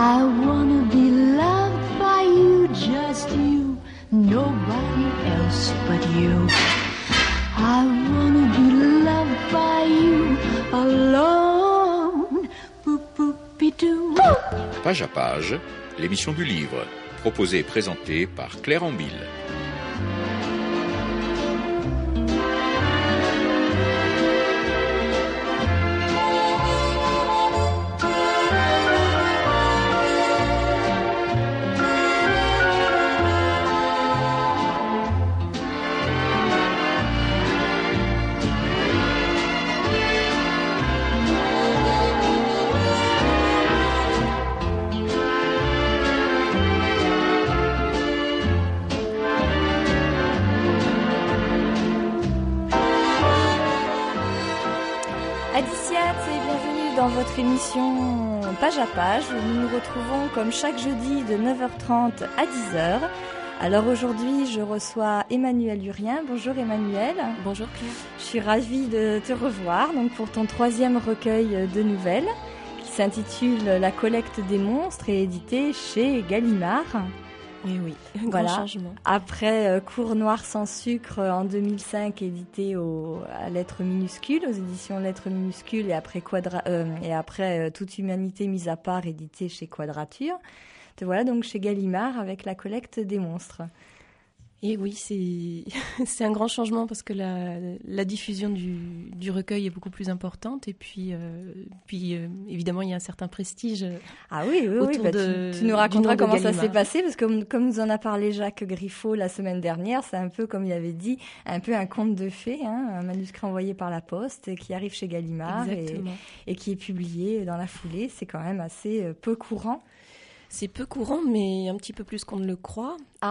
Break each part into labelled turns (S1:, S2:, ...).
S1: I wanna be loved by you, just you, nobody else but you. I wanna be loved by you alone. Boop boop bidoo.
S2: Page à page, l'émission du livre, proposée et présentée par Claire Ambille.
S3: Dans votre émission Page à Page, où nous nous retrouvons comme chaque jeudi de 9h30 à 10h. Alors aujourd'hui, je reçois Emmanuelle Urien. Bonjour Emmanuelle.
S4: Bonjour Claire.
S3: Je suis ravie de te revoir donc pour ton 3e recueil de nouvelles qui s'intitule La collecte des monstres et édité chez Gallimard.
S4: Et oui,
S3: voilà.
S4: Grand changement.
S3: Après Cours noir sans sucre en 2005, édité à lettres minuscules, aux éditions lettres minuscules, et après Toute humanité mise à part, édité chez Quadrature. Te voilà donc chez Gallimard avec La collecte des monstres.
S4: Et oui, c'est un grand changement parce que la diffusion du recueil est beaucoup plus importante et puis évidemment il y a un certain prestige.
S3: Ah oui, bah tu nous raconteras comment ça s'est passé parce que comme nous en a parlé Jacques Griffo la semaine dernière, c'est un peu comme il avait dit, un peu un conte de fées, un manuscrit envoyé par la poste qui arrive chez Gallimard et qui est publié dans la foulée. C'est quand même assez peu courant.
S4: C'est peu courant, mais un petit peu plus qu'on ne le croit.
S3: Ah.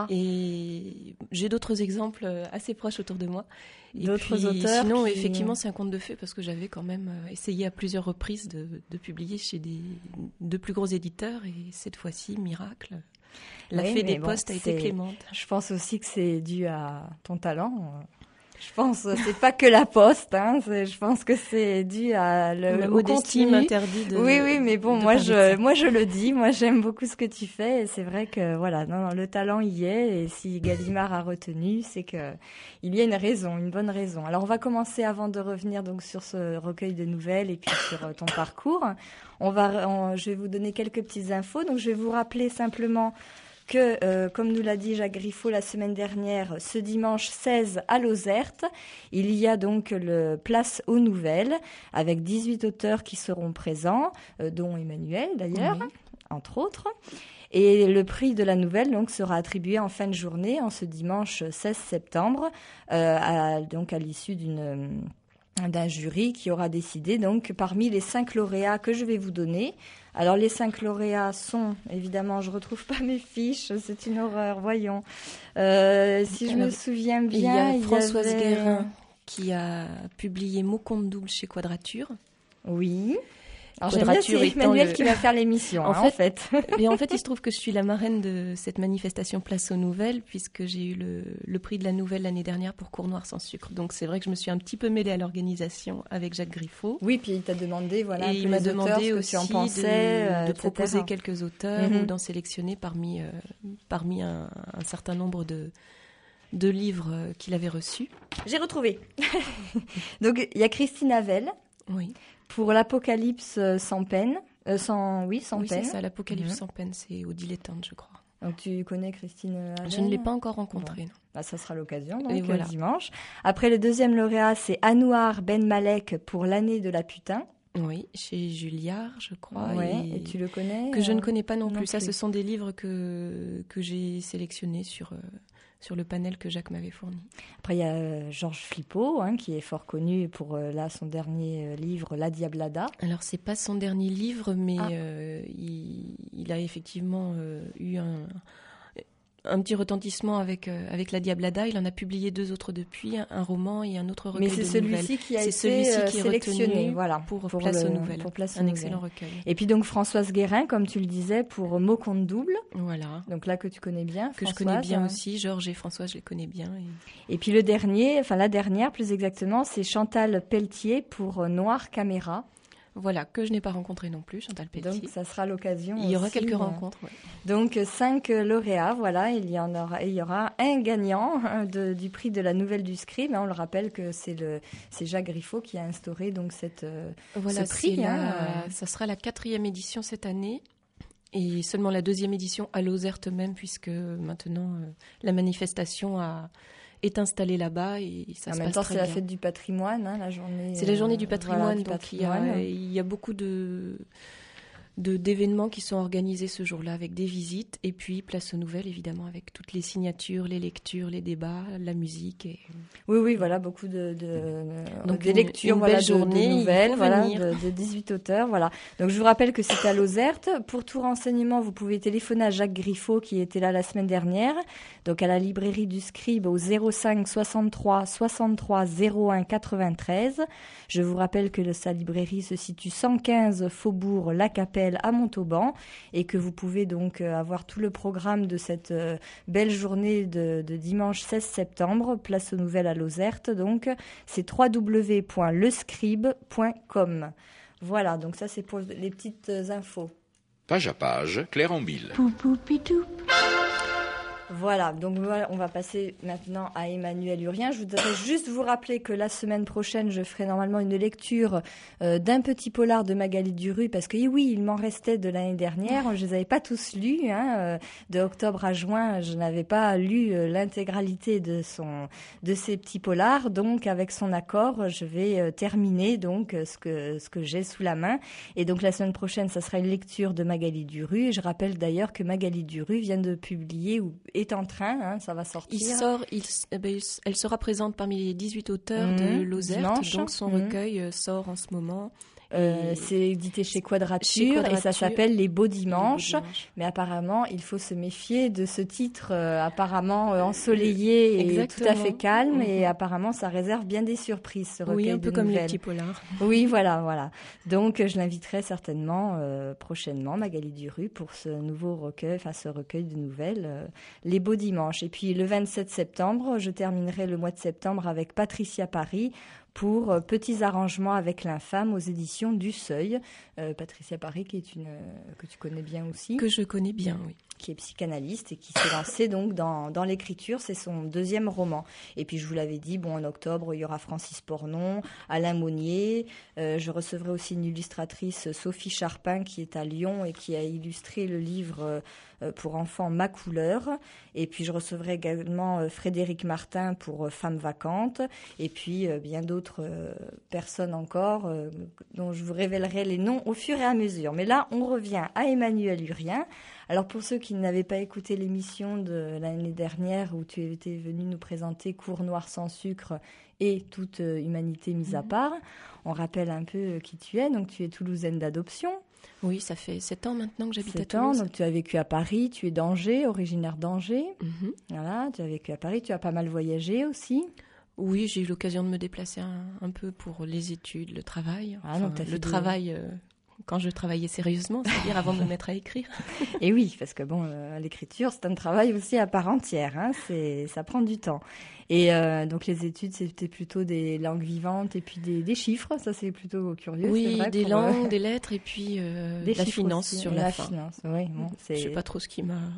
S4: Et j'ai d'autres exemples assez proches autour de moi.
S3: D'autres auteurs.
S4: Sinon, effectivement, c'est un conte de fées parce que j'avais quand même essayé à plusieurs reprises de publier chez de plus gros éditeurs. Et cette fois-ci, miracle, la fée des postes a été clémente.
S3: Je pense aussi que c'est dû à ton talent. Je pense que c'est pas que la poste, je pense que c'est dû à
S4: la modestie m'interdit de.
S3: Oui, mais bon, moi je le dis, moi j'aime beaucoup ce que tu fais et c'est vrai que voilà, non, le talent y est et si Gallimard a retenu, c'est que il y a une bonne raison. Alors on va commencer avant de revenir donc sur ce recueil de nouvelles et puis sur ton parcours. Je vais vous donner quelques petites infos. Donc je vais vous rappeler simplement que, comme nous l'a dit Jacques Griffo la semaine dernière, ce dimanche 16 à Lozerte, il y a donc le Place aux Nouvelles, avec 18 auteurs qui seront présents, dont Emmanuelle d'ailleurs, entre autres. Et le prix de la nouvelle donc sera attribué en fin de journée, en ce dimanche 16 septembre, à l'issue d'un jury qui aura décidé donc parmi les 5 lauréats que je vais vous donner. Alors les 5 lauréats sont, évidemment, je retrouve pas mes fiches, c'est une horreur, voyons. Si je me souviens bien,
S4: il y a Françoise Guérin qui a publié Mots compte double chez Quadrature.
S3: Oui. Alors j'aime bien, c'est Emmanuelle qui va faire l'émission, en fait.
S4: Mais en fait, il se trouve que je suis la marraine de cette manifestation Place aux Nouvelles, puisque j'ai eu le prix de la nouvelle l'année dernière pour Cours noir sans sucre. Donc c'est vrai que je me suis un petit peu mêlée à l'organisation avec Jacques Griffo.
S3: Oui, puis il t'a demandé, voilà,
S4: et il m'a demandé
S3: aussi
S4: ce que tu en
S3: pensais,
S4: de proposer quelques auteurs ou d'en sélectionner parmi un certain nombre de livres qu'il avait reçus.
S3: J'ai retrouvé. Donc il y a Christine Havel.
S4: Oui.
S3: Pour l'Apocalypse sans peine, sans
S4: oui,
S3: peine.
S4: C'est ça, l'Apocalypse sans peine, c'est au Dilettante, je crois.
S3: Donc tu connais Christine Havel ?
S4: Je ne l'ai pas encore rencontrée.
S3: Bon. Bah, ça sera l'occasion, donc
S4: voilà.
S3: Dimanche. Après, le deuxième lauréat, c'est Anouar Ben Malek pour L'année de la putain.
S4: Oui, chez Julliard, je crois.
S3: Oui, et tu le connais ?
S4: Que je ne connais pas non plus. Ça, ce sont des livres que j'ai sélectionnés sur le panel que Jacques m'avait fourni.
S3: Après, il y a Georges Flippot, qui est fort connu pour son dernier livre, La Diablada.
S4: Alors, c'est pas son dernier livre, mais il a effectivement eu un petit retentissement avec La Diablada. Il en a publié 2 autres depuis, un roman et un autre recueil de nouvelles.
S3: Mais c'est celui-ci qui a été sélectionné
S4: pour Place aux Nouvelles. Un excellent recueil.
S3: Et puis donc Françoise Guérin, comme tu le disais, pour Mots compte double.
S4: Voilà.
S3: Donc là que tu connais bien,
S4: que Françoise, je connais bien aussi. Georges et Françoise, je les connais bien.
S3: Et puis la dernière plus exactement, c'est Chantal Pelletier pour Noir Caméra.
S4: Voilà, que je n'ai pas rencontré non plus, Chantal Pelletier.
S3: Donc ça sera l'occasion.
S4: Il y aura
S3: aussi,
S4: quelques rencontres. Ouais.
S3: Donc 5 lauréats, voilà, il y aura un gagnant du prix de la Nouvelle du Scribe. On le rappelle que c'est Jacques Griffo qui a instauré donc ce prix.
S4: Ça sera la 4e édition cette année. Et seulement la 2e édition à Lozerte même, puisque maintenant la manifestation est installée là-bas et ça se passe très bien. En même temps,
S3: c'est la fête du patrimoine, la journée.
S4: C'est la journée du patrimoine,
S3: donc
S4: il y a beaucoup d'événements qui sont organisés ce jour-là avec des visites et puis Place aux Nouvelles évidemment avec toutes les signatures, les lectures, les débats, la musique.
S3: Oui, voilà, beaucoup de lectures,
S4: une belle journée,
S3: de nouvelles, de 18 auteurs, voilà. Donc je vous rappelle que c'est à Lozerte. Pour tout renseignement, vous pouvez téléphoner à Jacques Griffo qui était là la semaine dernière, donc à la librairie du Scribe au 05 63 63 01 93. Je vous rappelle que sa librairie se situe 115 Faubourg La Capelle à Montauban et que vous pouvez donc avoir tout le programme de cette belle journée de dimanche 16 septembre, Place aux Nouvelles à Lozerte. Donc, c'est www.lescribe.com. Voilà, donc ça c'est pour les petites infos.
S2: Page à page, Claire Ambille.
S3: Voilà, donc on va passer maintenant à Emmanuel Urien. Je voudrais juste vous rappeler que la semaine prochaine, je ferai normalement une lecture d'un petit polar de Magali Duru, parce que oui, il m'en restait de l'année dernière. Je les avais pas tous lus, de octobre à juin, je n'avais pas lu l'intégralité de ces petits polars. Donc, avec son accord, je vais terminer donc ce que j'ai sous la main. Et donc la semaine prochaine, ça sera une lecture de Magali Duru. Et je rappelle d'ailleurs que Magali Duru vient de publier est en train, ça va sortir.
S4: Elle sera présente parmi les 18 auteurs de Lozerte, dimanche. Donc son recueil sort en ce moment.
S3: C'est édité chez Quadrature et ça s'appelle Les Beaux Dimanches. Mais apparemment, il faut se méfier de ce titre apparemment ensoleillé et tout à fait calme. Et apparemment, ça réserve bien des surprises, ce recueil de nouvelles.
S4: Oui, un peu comme les petits polars.
S3: Oui, voilà. Donc, je l'inviterai certainement prochainement, Magali Duru, pour ce nouveau recueil, ce recueil de nouvelles, Les Beaux Dimanches. Et puis, le 27 septembre, je terminerai le mois de septembre avec Patricia Paris, pour Petits arrangements avec l'infâme aux éditions du Seuil. Patricia Paris, que tu connais bien aussi.
S4: Que je connais bien, oui.
S3: Qui est psychanalyste et qui s'est lancée donc dans l'écriture. C'est son 2e roman. Et puis je vous l'avais dit, en octobre, il y aura Francis Pornon, Alain Monnier. Je recevrai aussi une illustratrice, Sophie Charpin, qui est à Lyon et qui a illustré le livre pour enfants Ma Couleur. Et puis je recevrai également Frédéric Martin pour Femmes vacantes. Et puis bien d'autres personnes encore dont je vous révélerai les noms au fur et à mesure. Mais là, on revient à Emmanuel Urien. Alors pour ceux qui n'avaient pas écouté l'émission de l'année dernière où tu étais venu nous présenter Cours noir sans sucre et toute humanité mise à part, on rappelle un peu qui tu es. Donc tu es toulousaine d'adoption.
S4: Oui, ça fait 7 ans maintenant que j'habite à
S3: 7
S4: Toulouse.
S3: ans, donc tu as vécu à Paris, tu es d'Angers, originaire d'Angers. Voilà, tu as vécu à Paris, tu as pas mal voyagé aussi.
S4: Oui, j'ai eu l'occasion de me déplacer un peu pour les études, le travail. Travail... quand je travaillais sérieusement, c'est-à-dire avant de me mettre à écrire.
S3: Et oui, parce que l'écriture, c'est un travail aussi à part entière, ça prend du temps. Et donc les études, c'était plutôt des langues vivantes et puis des chiffres, ça c'est plutôt curieux.
S4: Oui,
S3: c'est vrai,
S4: des langues, des lettres et puis la finance aussi, sur la fin.
S3: Finance, oui.
S4: Je ne sais pas trop ce qui m'a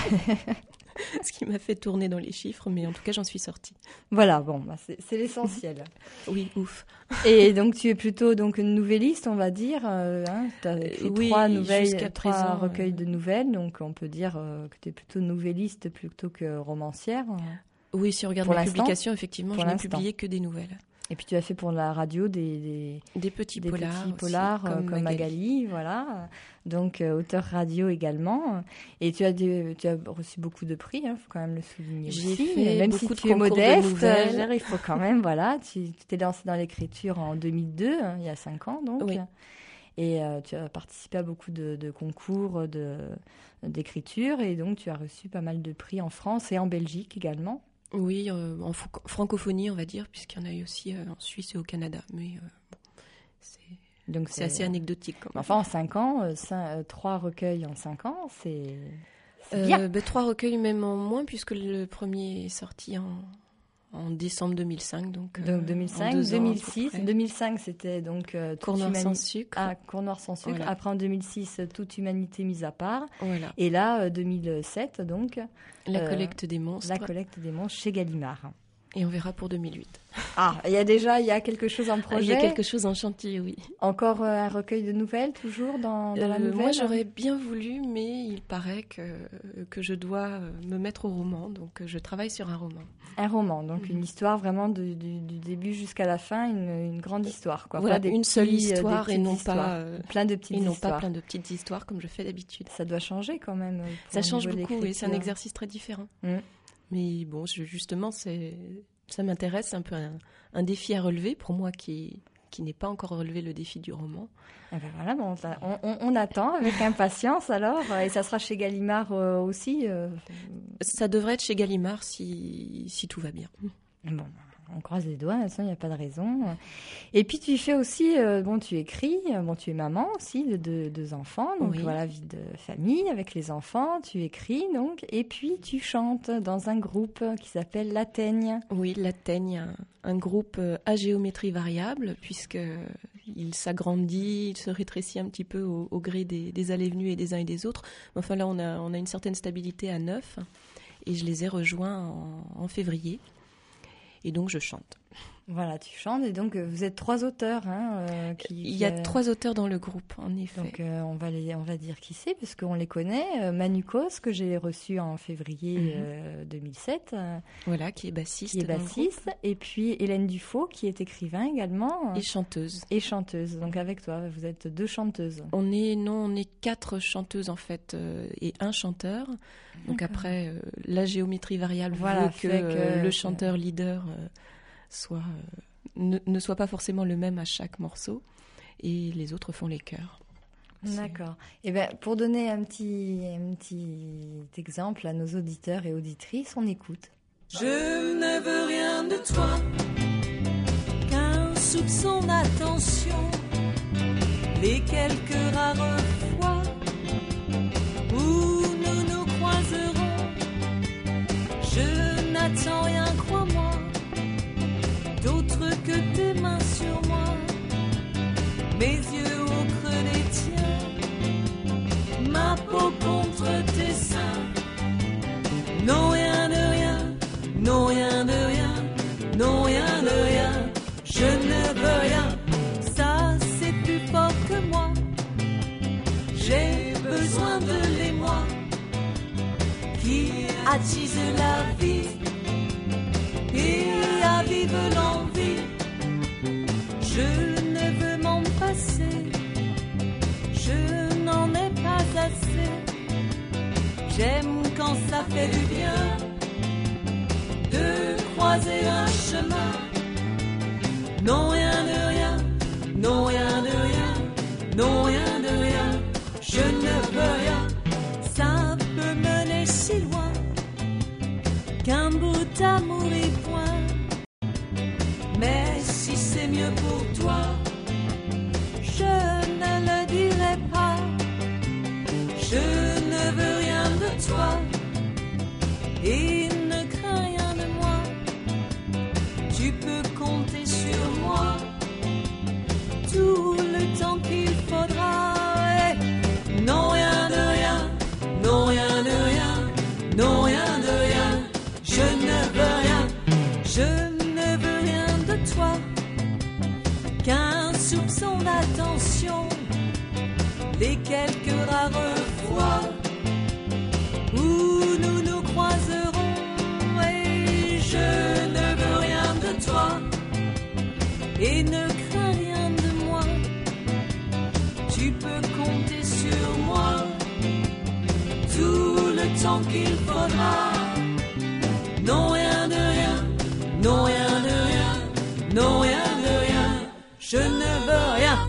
S4: fait tourner dans les chiffres, mais en tout cas j'en suis sortie.
S3: Voilà, c'est l'essentiel.
S4: Oui, ouf.
S3: Et donc tu es plutôt donc une nouvelliste, on va dire. Tu as écrit 3 nouvelles, 3 recueils de nouvelles, donc on peut dire que tu es plutôt nouvelliste plutôt que romancière.
S4: Oui, si on regarde mes publications, effectivement, je n'ai publié que des nouvelles.
S3: Et puis tu as fait pour la radio des
S4: petits polars
S3: aussi, comme Magali, voilà. Donc auteur radio également. Et tu as reçu beaucoup de prix, faut quand même le souligner.
S4: J'ai
S3: aussi.
S4: fait
S3: même
S4: beaucoup
S3: si
S4: de
S3: tu es modeste,
S4: de
S3: il faut quand même, voilà. Tu t'es lancée dans l'écriture en 2002, il y a 5 ans donc.
S4: Oui.
S3: Et tu as participé à beaucoup de concours d'écriture et donc tu as reçu pas mal de prix en France et en Belgique également.
S4: Oui, en francophonie, on va dire, puisqu'il y en a eu aussi en Suisse et au Canada. Mais c'est assez anecdotique. Quand même.
S3: Enfin, en 5 ans, 3 recueils en 5 ans, c'est bien.
S4: 3 recueils même en moins, puisque le premier est sorti en décembre 2005. Donc
S3: 2005, 2006. 2005, c'était donc
S4: Cours-Noir sans sucre.
S3: Ah, Cours-Noir sans sucre.
S4: Voilà.
S3: Après, en 2006, Toute humanité mise à part.
S4: Voilà.
S3: Et là, 2007, donc...
S4: La collecte des monstres.
S3: La collecte des monstres chez Gallimard.
S4: Et on verra pour 2008.
S3: Ah, il y a quelque chose en projet.
S4: Il y a quelque chose en chantier, oui.
S3: Encore un recueil de nouvelles, toujours dans la nouvelle.
S4: Moi, j'aurais bien voulu, mais il paraît que je dois me mettre au roman, donc je travaille sur un roman.
S3: Un roman, donc une histoire vraiment du début jusqu'à la fin, une grande histoire, quoi.
S4: Voilà,
S3: pas
S4: une seule histoire et non pas
S3: plein de petites histoires.
S4: Et non pas plein de petites histoires comme je fais d'habitude.
S3: Ça doit changer quand même.
S4: Ça change beaucoup et c'est un exercice très différent. Mais bon, justement, ça m'intéresse, c'est un peu un défi à relever pour moi qui n'est pas encore relevé le défi du roman.
S3: Et ben voilà, bon, on attend avec impatience alors, et ça sera chez Gallimard aussi.
S4: Ça devrait être chez Gallimard si tout va bien.
S3: Bon, on croise les doigts, de toute façon, il n'y a pas de raison. Et puis tu fais aussi, tu écris, tu es maman aussi de deux enfants, donc voilà, vie de famille avec les enfants, tu écris donc, et puis tu chantes dans un groupe qui s'appelle La Teigne.
S4: Oui, La Teigne, un groupe à géométrie variable, puisqu'il s'agrandit, il se rétrécit un petit peu au gré des allées-venues et des uns et des autres. Enfin là, on a une certaine stabilité à 9, et je les ai rejoints en février. Et donc, je chante.
S3: Voilà, tu chantes. Et donc, vous êtes 3 auteurs.
S4: Il y a 3 auteurs dans le groupe, en effet.
S3: Donc, on va dire qui c'est, puisqu'on les connaît. Manu Cos, que j'ai reçu en février 2007.
S4: Voilà, qui est bassiste.
S3: Et puis, Hélène Dufaux, qui est écrivain également.
S4: Et chanteuse.
S3: Donc, avec toi, vous êtes 2 chanteuses.
S4: On est 4 chanteuses, en fait, et un chanteur. Donc, après, la géométrie variable veut que le chanteur leader ne soit pas forcément le même à chaque morceau, et les autres font les chœurs.
S3: D'accord. Et ben, pour donner un petit exemple à nos auditeurs et auditrices, on écoute.
S5: Je ne veux rien de toi, qu'un soupçon d'attention, les quelques rares fois où nous nous croiserons. Je n'attends rien, crois-moi, d'autre que tes mains sur moi, mes yeux au creux des tiens, ma peau contre tes seins. Non, rien de rien, non, rien de rien, non, rien de rien, je ne veux rien, ça c'est plus fort que moi, j'ai besoin de l'émoi qui attise la vie et avive l'envie. Je ne veux m'en passer, je n'en ai pas assez. J'aime quand ça fait du bien de croiser un chemin. Non, rien de rien, non, rien de rien, non, rien de rien, je ne veux rien. Ça peut mener si loin qu'un bout d'amour y point. Mais si c'est mieux pour toi, je ne le dirai pas. Je ne veux rien de toi et ne crains rien de moi. Tu peux compter sur moi tout le temps qu'il faudra. Et non, rien de rien, non, rien de rien, non, rien de rien, je ne veux rien, je ne veux rien de toi, qu'un soupçon d'attention, les quelques rares fois où nous nous croiserons. Et je ne veux rien de toi et ne crains rien de moi. Tu peux compter sur moi tout le temps qu'il faudra. Non, rien de rien, non, rien de rien, non, rien de rien, je ne veux rien.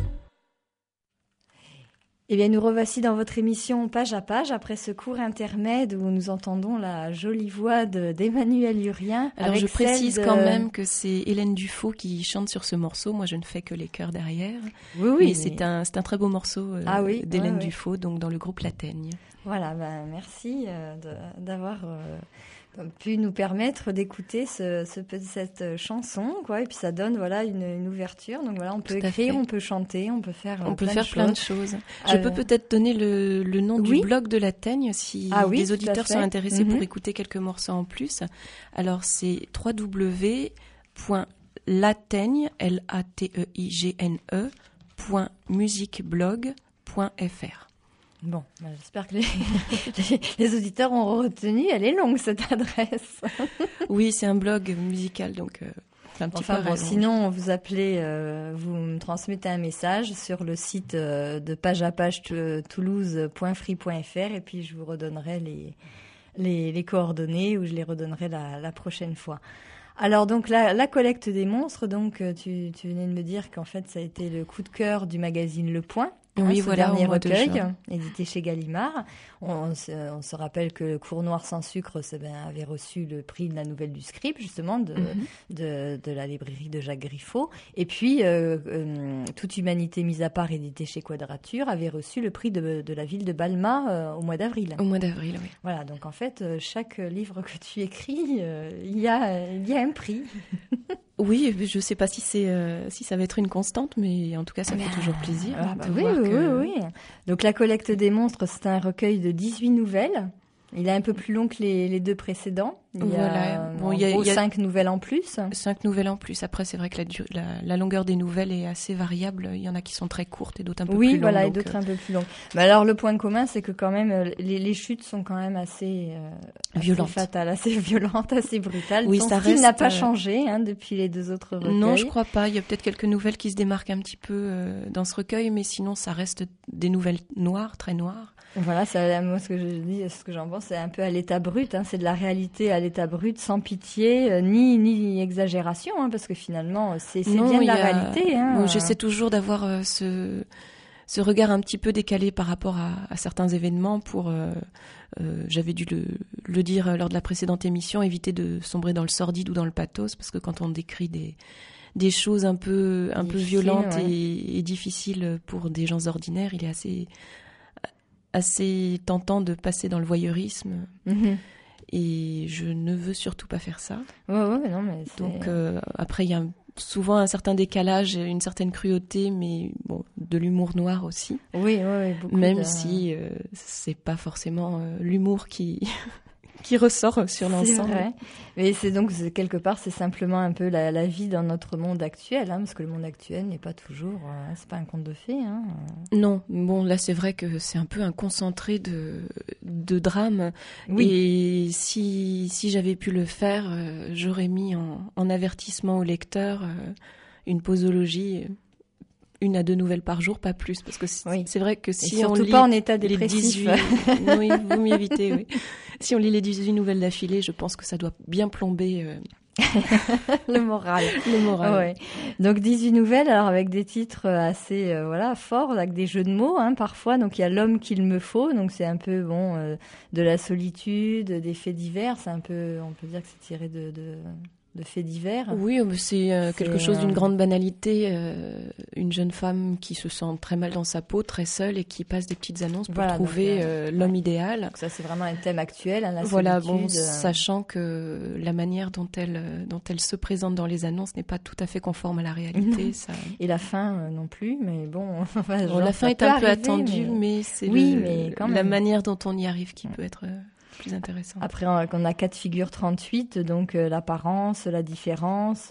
S3: Eh bien, nous revoici dans votre émission Page à Page, après ce court intermède où nous entendons la jolie voix d'Emmanuel Urien.
S4: Alors, je précise quand même que c'est Hélène Dufaux qui chante sur ce morceau. Moi, je ne fais que les chœurs derrière.
S3: Oui.
S4: Mais c'est un très beau morceau d'Hélène Dufaux, donc dans le groupe La Teigne.
S3: Voilà, merci d'avoir pu nous permettre d'écouter cette chanson, quoi. Et puis ça donne une ouverture. Donc voilà, on peut écrire, on peut chanter, on peut faire
S4: plein de choses. Je peux peut-être donner le nom du blog de La Teigne si des auditeurs sont intéressés pour écouter quelques morceaux en plus. Alors c'est www.lateigne lateigne.musicblog.fr.
S3: Bon, j'espère que les auditeurs ont retenu. Elle est longue, cette adresse.
S4: Oui, c'est un blog musical, donc c'est un petit peu
S3: sinon, vous appelez, vous me transmettez un message sur le site de page à page toulouse.free.fr et puis je vous redonnerai les coordonnées ou je les redonnerai la prochaine fois. Alors donc la collecte des monstres, donc tu venais de me dire qu'en fait ça a été le coup de cœur du magazine Le Point.
S4: Oui, voilà,
S3: dernier recueil, édité chez Gallimard. On se rappelle que le Cours Noir sans sucre avait reçu le prix de la Nouvelle du Scribe, justement, de la librairie de Jacques Griffo. Et puis, Toute humanité mise à part, édité chez Quadrature, avait reçu le prix de la ville de Balma au mois d'avril.
S4: Au mois d'avril, oui.
S3: Voilà, donc en fait, chaque livre que tu écris, il y a un prix.
S4: Oui, je ne sais pas si ça va être une constante, mais en tout cas, ça fait toujours plaisir.
S3: Oui. Donc, La collecte des monstres, c'est un recueil de 18 nouvelles. Il est un peu plus long que les deux précédents. Il y a 5 nouvelles en plus.
S4: 5 nouvelles en plus. Après, c'est vrai que la longueur des nouvelles est assez variable. Il y en a qui sont très courtes et d'autres un peu plus longues.
S3: Oui, voilà, et d'autres un peu plus longues. Mais alors, le point commun, c'est que quand même, les chutes sont quand même assez
S4: violentes,
S3: fatales, assez violentes, assez brutales.
S4: Oui,
S3: Ton
S4: ça
S3: style
S4: reste,
S3: n'a pas changé depuis les deux autres recueils.
S4: Non, je crois pas. Il y a peut-être quelques nouvelles qui se démarquent un petit peu dans ce recueil, mais sinon, ça reste des nouvelles noires, très noires.
S3: Voilà, moi, ce que je dis, ce que j'en pense, c'est un peu à l'état brut. C'est de la réalité à l'état brut, sans pitié, ni exagération, parce que finalement, c'est bien de la réalité.
S4: Bon, j'essaie toujours d'avoir ce regard un petit peu décalé par rapport à certains événements pour, j'avais dû le dire lors de la précédente émission, éviter de sombrer dans le sordide ou dans le pathos, parce que quand on décrit des choses un peu violentes et difficiles pour des gens ordinaires, il est assez tentant de passer dans le voyeurisme. Et je ne veux surtout pas faire ça.
S3: Non, mais
S4: donc après, il y a souvent un certain décalage, une certaine cruauté, mais bon, de l'humour noir aussi.
S3: Oui, beaucoup.
S4: Même si c'est pas forcément l'humour qui ressort sur l'ensemble.
S3: C'est vrai. Mais c'est donc, quelque part, c'est simplement un peu la vie dans notre monde actuel, parce que le monde actuel n'est pas toujours... c'est pas un conte de fées.
S4: Non, bon, là, c'est vrai que c'est un peu un concentré de drame.
S3: Oui.
S4: Et si j'avais pu le faire, j'aurais mis en avertissement au lecteur une posologie... 1 à 2 nouvelles par jour, pas plus, parce que c'est vrai que si on lit
S3: pas en état dépressif.
S4: Oui, vous m'y évitez. Oui. Si on lit les 18 nouvelles d'affilée, je pense que ça doit bien plomber
S3: le moral.
S4: Ouais.
S3: Donc 18 nouvelles, alors avec des titres assez forts, avec des jeux de mots parfois. Donc il y a L'homme qu'il me faut, donc c'est un peu de la solitude, des faits divers. C'est un peu, on peut dire que c'est tiré de faits divers.
S4: Oui, c'est quelque chose d'une grande banalité. Une jeune femme qui se sent très mal dans sa peau, très seule, et qui passe des petites annonces pour trouver l'homme idéal.
S3: Donc ça, c'est vraiment un thème actuel, la
S4: voilà,
S3: solitude.
S4: Sachant que la manière dont elle se présente dans les annonces n'est pas tout à fait conforme à la réalité. Ça...
S3: Et la fin non plus, mais bon...
S4: la fin est un peu attendue, mais c'est la manière dont on y arrive qui peut être... plus intéressant.
S3: Après, on a 4 figures 38, donc l'apparence, la différence,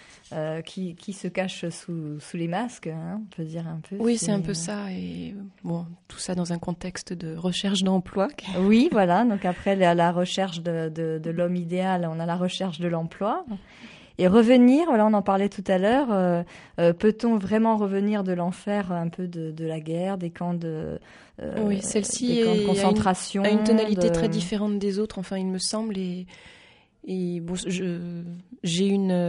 S3: qui se cache sous les masques, on peut dire un peu.
S4: Oui, c'est un peu ça, et bon, tout ça dans un contexte de recherche d'emploi.
S3: Oui, voilà, donc après la recherche de l'homme idéal, on a la recherche de l'emploi. Et revenir, on en parlait tout à l'heure, peut-on vraiment revenir de l'enfer, un peu de la guerre, des camps de
S4: celle-ci
S3: camps de concentration,
S4: a une tonalité très différente des autres, enfin il me semble, et bon, j'ai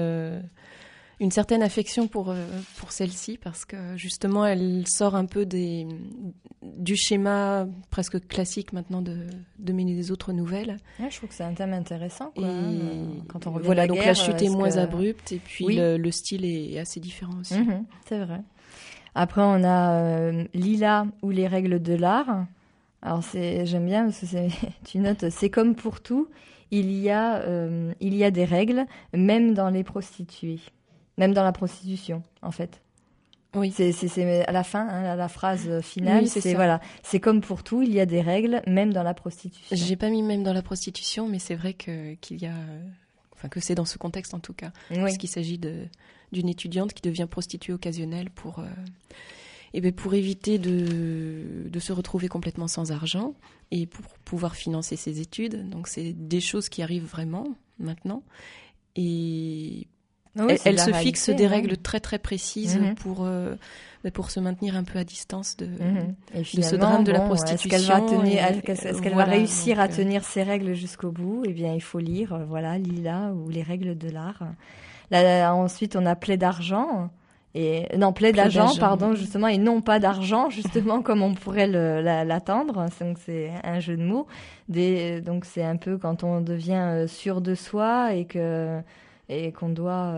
S4: une certaine affection pour celle-ci, parce que justement elle sort un peu du schéma presque classique maintenant de mes autres nouvelles.
S3: Ouais, je trouve que c'est un thème intéressant, quoi, quand on revient
S4: voilà,
S3: de la
S4: donc
S3: guerre,
S4: la chute est moins abrupte, et puis le style est assez différent aussi.
S3: C'est vrai. Après, on a Lila ou les règles de l'art. Alors, j'aime bien parce que tu notes, c'est comme pour tout. il y a des règles, même dans les prostituées, même dans la prostitution, en fait.
S4: Oui.
S3: C'est à la fin, hein, la phrase finale,
S4: Oui, c'est ça.
S3: voilà, c'est comme pour tout, il y a des règles, même dans la prostitution.
S4: J'ai pas mis même dans la prostitution, mais c'est vrai qu'il y a, que c'est dans ce contexte en tout cas,
S3: Oui.
S4: parce qu'il s'agit d'une étudiante qui devient prostituée occasionnelle pour éviter de se retrouver complètement sans argent et pour pouvoir financer ses études. Donc c'est des choses qui arrivent vraiment maintenant et
S3: Oui, c'est
S4: elle
S3: la
S4: se
S3: réalité,
S4: fixe des
S3: hein.
S4: règles très très précises
S3: Mhm.
S4: pour se maintenir un peu à distance de
S3: Et
S4: ce drame de la prostitution.
S3: Est-ce qu'elle va réussir à
S4: donc,
S3: tenir ces règles jusqu'au bout? Eh bien, il faut lire, Lila ou les règles de l'art. Là, ensuite, on a plaie d'argent. Plaie d'argent, pardon, justement, et non pas d'argent, justement, comme on pourrait l'attendre. Donc, c'est un jeu de mots. Donc, c'est un peu quand on devient sûr de soi et qu'on doit...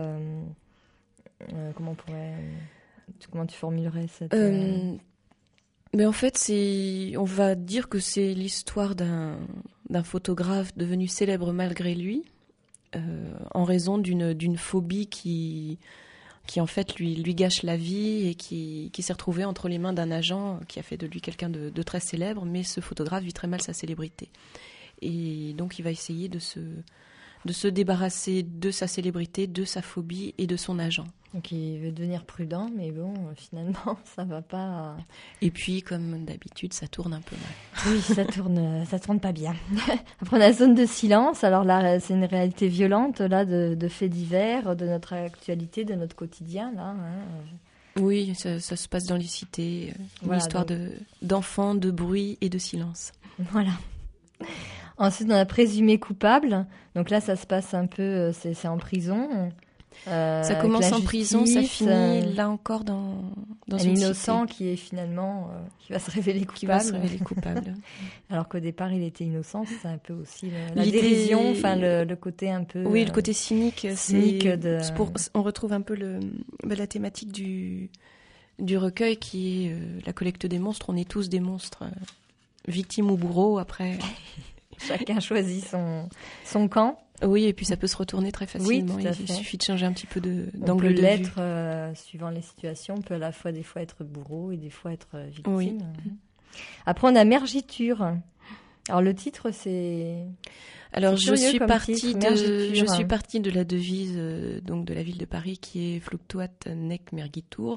S3: comment tu formulerais cette...
S4: Mais en fait, on va dire que c'est l'histoire d'un photographe devenu célèbre malgré lui, en raison d'une phobie qui en fait lui gâche la vie et qui s'est retrouvé entre les mains d'un agent qui a fait de lui quelqu'un de très célèbre, mais ce photographe vit très mal sa célébrité. Et donc il va essayer de se débarrasser de sa célébrité, de sa phobie et de son agent.
S3: Donc il veut devenir prudent, mais bon, finalement, ça va pas...
S4: Et puis, comme d'habitude, ça tourne un peu mal.
S3: Oui, ça tourne pas bien. Après, on a la zone de silence. Alors là, c'est une réalité violente, là, de faits divers, de notre actualité, de notre quotidien, là. Hein.
S4: Oui, ça se passe dans les cités. Une
S3: Voilà,
S4: histoire
S3: donc...
S4: d'enfants, de bruit et de silence.
S3: Voilà. Ensuite, on a présumé coupable. Donc là, ça se passe un peu... c'est en prison.
S4: Ça commence en prison, ça finit là encore dans une
S3: innocent
S4: cité.
S3: qui est finalement qui va se révéler coupable.
S4: Qui va se révéler coupable.
S3: Alors qu'au départ il était innocent, c'est un peu aussi la dérision, enfin le côté un peu.
S4: Oui, le côté cynique. On retrouve un peu la thématique du recueil qui est la collecte des monstres. On est tous des monstres, victimes ou bourreaux après.
S3: Chacun choisit son camp.
S4: Oui, et puis ça peut se retourner très facilement.
S3: Oui,
S4: il suffit de changer un petit peu d'angle de vue.
S3: L'être, suivant les situations, on peut à la fois des fois être bourreau et des fois être victime.
S4: Oui.
S3: Après, on a mergiture. Alors le titre, c'est...
S4: Alors je suis
S3: partie
S4: partie de la devise donc de la ville de Paris qui est Fluctuat nec mergitur.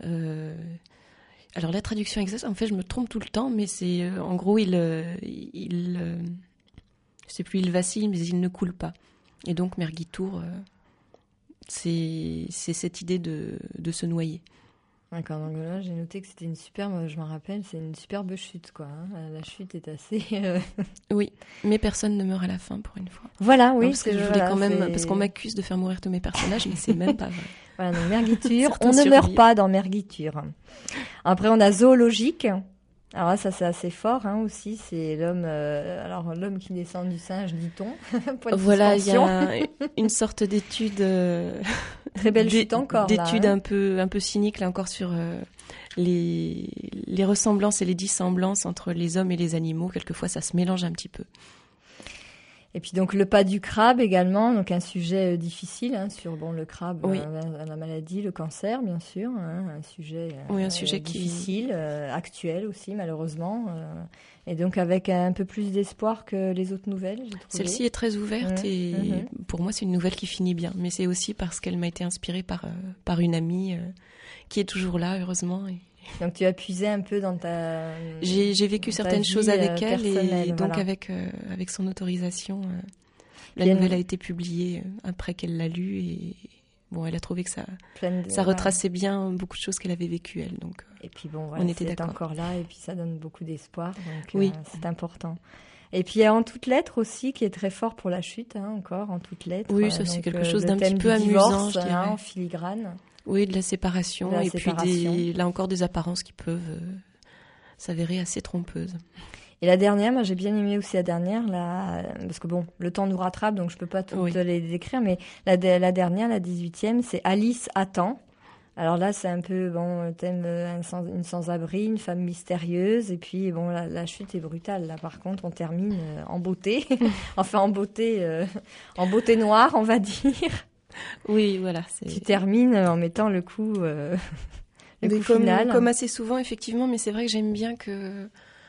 S4: Alors la traduction exacte, en fait, je me trompe tout le temps, mais c'est en gros je sais plus, il vacille, mais il ne coule pas. Et donc, mergitur, c'est cette idée de se noyer.
S3: D'accord, donc là, j'ai noté que c'était une superbe, je me rappelle, c'est une superbe chute, quoi. Hein. La chute est assez...
S4: Oui, mais personne ne meurt à la fin, pour une fois.
S3: Voilà, oui.
S4: Non, parce que je voulais quand même, parce qu'on m'accuse de faire mourir tous mes personnages, mais c'est même pas vrai.
S3: Voilà, donc mergiture, on ne meurt pas dans mergiture. Après, on a zoologique. Alors là, ça c'est assez fort aussi. C'est l'homme qui descend du singe, dit-on.
S4: Voilà, il y a une sorte d'étude.
S3: Très belle chute encore.
S4: D'étude
S3: là,
S4: un peu cynique là encore sur les ressemblances et les dissemblances entre les hommes et les animaux. Quelquefois, ça se mélange un petit peu.
S3: Et puis donc le pas du crabe également, donc un sujet difficile sur le crabe,
S4: oui.
S3: La maladie, le cancer bien sûr, un sujet difficile, actuel aussi malheureusement, et donc avec un peu plus d'espoir que les autres nouvelles. J'ai trouvé.
S4: Celle-ci est très ouverte et pour moi c'est une nouvelle qui finit bien, mais c'est aussi parce qu'elle m'a été inspirée par une amie qui est toujours là heureusement.
S3: Donc tu as puisé un peu dans ta...
S4: J'ai vécu certaines choses avec elle et donc
S3: voilà.
S4: avec son autorisation, la nouvelle a été publiée après qu'elle l'a lue et bon, elle a trouvé que ça retraçait bien beaucoup de choses qu'elle avait vécues elle. Donc
S3: et puis bon, voilà,
S4: on était d'accord.
S3: Encore là et puis ça donne beaucoup d'espoir, donc
S4: oui.
S3: C'est important. Et puis il y a En toutes lettres aussi qui est très fort pour la chute, encore En toutes lettres.
S4: Oui, ça c'est quelque chose d'un petit peu amusant, je dirais.
S3: En filigrane.
S4: Oui, de la séparation puis là encore des apparences qui peuvent s'avérer assez trompeuses.
S3: Et la dernière, moi j'ai bien aimé aussi la dernière, parce que bon, le temps nous rattrape, donc je peux pas toutes les décrire, mais la dernière, la 18e, c'est Alice attend. Alors là, c'est un peu, bon, thème une sans-abri, une femme mystérieuse, et puis bon, la chute est brutale. Là, par contre, on termine en beauté, enfin en beauté noire, on va dire.
S4: Oui, voilà.
S3: Tu termines en mettant le coup, final.
S4: Comme assez souvent, effectivement, mais c'est vrai que j'aime bien que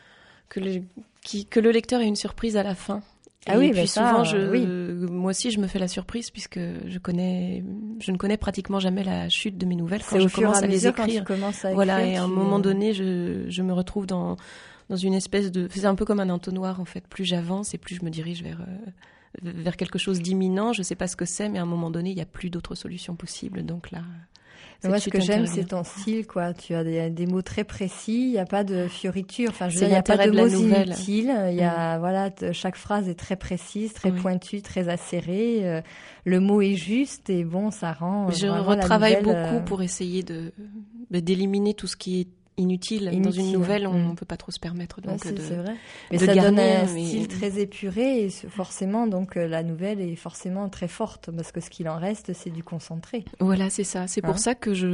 S4: le lecteur ait une surprise à la fin.
S3: Ah oui,
S4: et puis
S3: ça,
S4: souvent,
S3: oui.
S4: moi aussi, je me fais la surprise puisque je ne connais pratiquement jamais la chute de mes nouvelles quand je commence à les écrire. Voilà, et à un moment donné, je me retrouve dans une espèce de... C'est un peu comme un entonnoir, en fait. Plus j'avance et plus je me dirige vers quelque chose d'imminent. Je ne sais pas ce que c'est, mais à un moment donné, il n'y a plus d'autres solutions possibles. Donc là...
S3: Moi, ce que j'aime, c'est ton style, quoi. Tu as des mots très précis. Il n'y a pas de fioriture. Enfin, il n'y a pas de mots inutiles. Il y a, voilà, chaque phrase est très précise, très pointue, très acérée. Le mot est juste et bon, ça rend.
S4: Je retravaille beaucoup pour essayer d'éliminer tout ce qui est inutile. Dans une nouvelle, on ne peut pas trop se permettre. Donc,
S3: c'est vrai. Mais ça donne un style très épuré et forcément, donc, la nouvelle est forcément très forte parce que ce qu'il en reste, c'est du concentré.
S4: Voilà, c'est ça. C'est pour ça que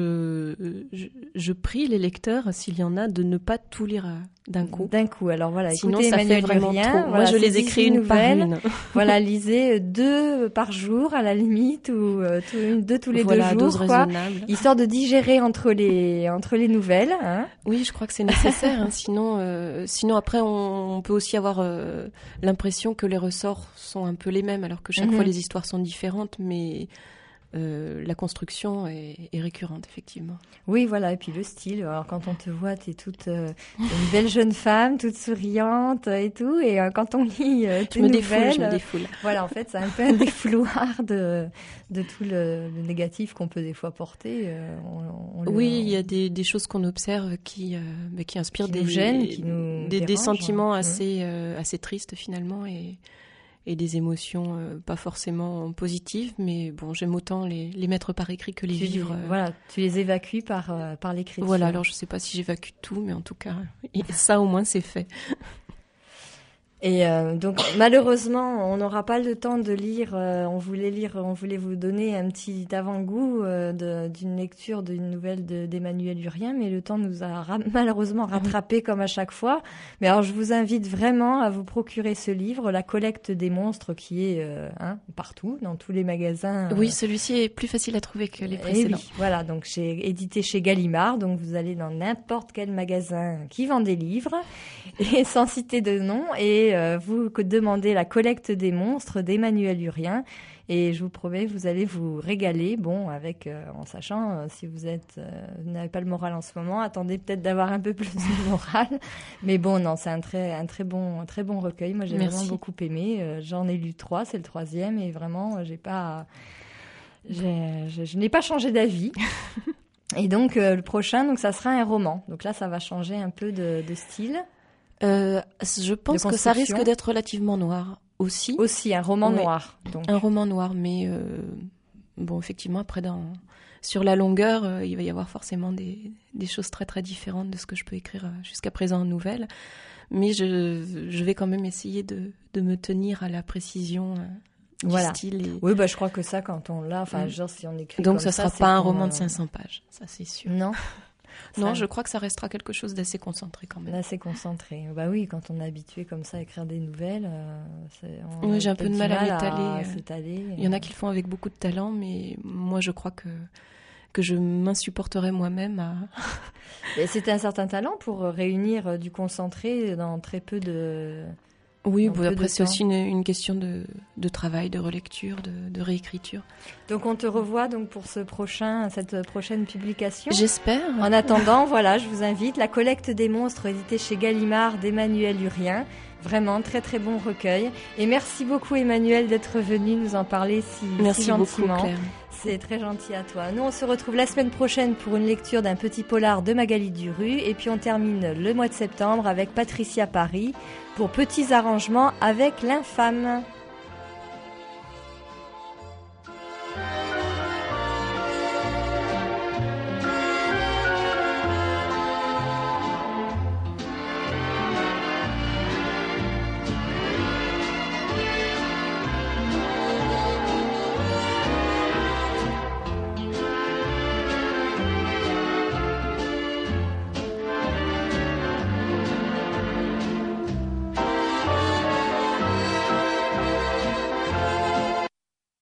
S4: je prie les lecteurs, s'il y en a, de ne pas tout lire d'un coup.
S3: Alors voilà,
S4: sinon,
S3: écoutez,
S4: ça fait vraiment trop. Voilà, moi, je les écris une par une.
S3: Voilà, lisez 2 par jour à la limite ou 2 tous les 2 jours,
S4: dose
S3: quoi,
S4: raisonnable.
S3: Histoire de digérer entre les nouvelles. Hein.
S4: Oui, je crois que c'est nécessaire. Sinon après, on peut aussi avoir l'impression que les ressorts sont un peu les mêmes, alors que chaque fois les histoires sont différentes, mais la construction est récurrente, effectivement.
S3: Oui, voilà, et puis le style. Alors quand on te voit, t'es toute une belle jeune femme, toute souriante et tout, et quand on lit tes nouvelles,
S4: je me défoule.
S3: Voilà, en fait, c'est un peu un défouloir de tout le négatif qu'on peut des fois porter.
S4: Il y a des choses qu'on observe qui inspirent des sentiments assez tristes finalement et des émotions pas forcément positives, mais bon, j'aime autant les mettre par écrit que les vivre.
S3: Voilà, tu les évacues par l'écriture.
S4: Voilà, alors je ne sais pas si j'évacue tout, mais en tout cas, ça au moins c'est fait.
S3: Et donc malheureusement, on n'aura pas le temps de lire. On voulait vous donner un petit avant-goût d'une lecture d'une nouvelle d'Emmanuel Urien, mais le temps nous a malheureusement rattrapé comme à chaque fois. Mais alors je vous invite vraiment à vous procurer ce livre, La collecte des monstres, qui est partout, dans tous les magasins.
S4: Oui, celui-ci est plus facile à trouver que les précédents.
S3: Oui, voilà, donc j'ai édité chez Gallimard, donc vous allez dans n'importe quel magasin qui vend des livres, et sans citer de nom, et vous demandez La collecte des monstres d'Emmanuel Urien et je vous promets, vous allez vous régaler. Bon, en sachant si vous n'avez pas le moral en ce moment, attendez peut-être d'avoir un peu plus de moral. Mais bon, non, c'est un très bon recueil. Moi, j'ai vraiment beaucoup aimé. J'en ai lu 3, c'est le 3e et vraiment, je n'ai pas changé d'avis. Et donc le prochain, donc ça sera un roman. Donc là, ça va changer un peu de style.
S4: Je pense que ça risque d'être relativement noir aussi.
S3: Aussi, un roman noir. Donc.
S4: Un roman noir, mais bon, effectivement, après, sur la longueur, il va y avoir forcément des choses très très différentes de ce que je peux écrire jusqu'à présent en nouvelle. Mais je vais quand même essayer de me tenir à la précision du style.
S3: Oui, je crois que ça, quand on l'a, genre si on écrit
S4: donc
S3: comme
S4: ça sera pas un roman de 500 pages, ça c'est sûr.
S3: Non.
S4: Non, je crois que ça restera quelque chose d'assez concentré quand même.
S3: Assez concentré. Bah oui, quand on est habitué comme ça à écrire des nouvelles,
S4: oui, j'ai un peu de mal à
S3: s'étaler.
S4: Il y en a qui le font avec beaucoup de talent, mais moi je crois que je m'insupporterais moi-même à...
S3: C'était un certain talent pour réunir du concentré dans très peu de...
S4: Oui, après c'est aussi une question de travail, de relecture, de réécriture.
S3: Donc on te revoit donc pour cette prochaine publication.
S4: J'espère.
S3: En attendant, voilà, je vous invite, La collecte des monstres, édité chez Gallimard d'Emmanuel Urien. Vraiment, très très bon recueil. Et merci beaucoup Emmanuel d'être venu nous en parler si gentiment.
S4: Merci beaucoup Claire.
S3: C'est très gentil à toi. Nous, on se retrouve la semaine prochaine pour une lecture d'un petit polar de Magali Duru. Et puis on termine le mois de septembre avec Patricia Paris pour Petits arrangements avec l'infâme.